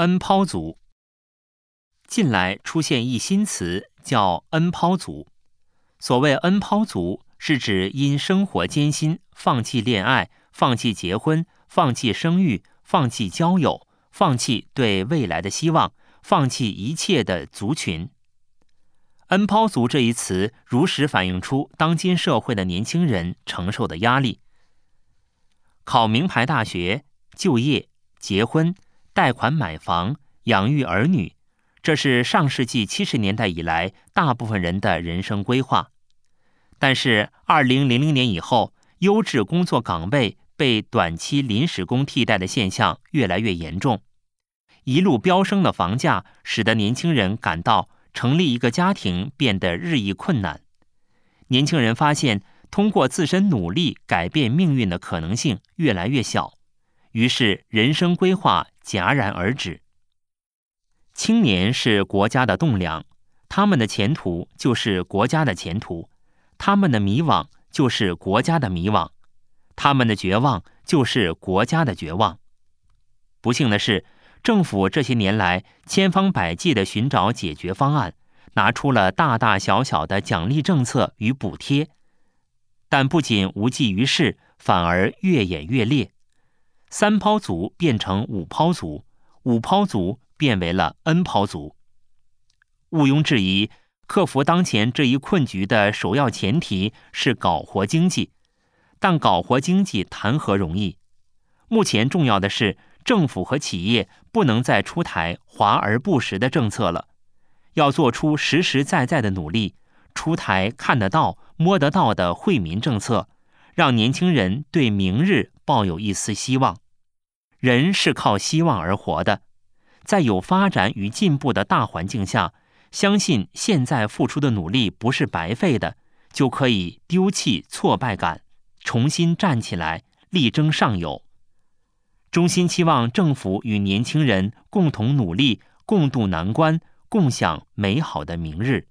N 抛族。近来出现一新词叫 N 抛族。所谓 N 抛族，是指因生活艰辛放弃恋爱、放弃结婚、放弃生育、放弃交友、放弃对未来的希望、放弃一切的族群。N 抛族这一词如实反映出当今社会的年轻人承受的压力。考名牌大学、就业、结婚、贷款买房、养育儿女，这是上世纪70年代以来大部分人的人生规划。但是2000年以后，优质工作岗位被短期临时工替代的现象越来越严重。一路飙升的房价使得年轻人感到成立一个家庭变得日益困难。年轻人发现通过自身努力改变命运的可能性越来越小，于是人生规划戛然而止。青年是国家的栋梁，他们的前途就是国家的前途，他们的迷惘就是国家的迷惘，他们的绝望就是国家的绝望。不幸的是，政府这些年来千方百计地寻找解决方案，拿出了大大小小的奖励政策与补贴，但不仅无济于事，反而越演越烈。3抛族变成5抛族，5抛族变为了 N 抛族。毋庸置疑，克服当前这一困局的首要前提是搞活经济，但搞活经济谈何容易？目前重要的是，政府和企业不能再出台华而不实的政策了，要做出实实在在的努力，出台看得到、摸得到的惠民政策，让年轻人对明日抱有一丝希望。人是靠希望而活的，在有发展与进步的大环境下，相信现在付出的努力不是白费的，就可以丢弃挫败感，重新站起来，力争上游。衷心期望政府与年轻人共同努力，共度难关，共享美好的明日。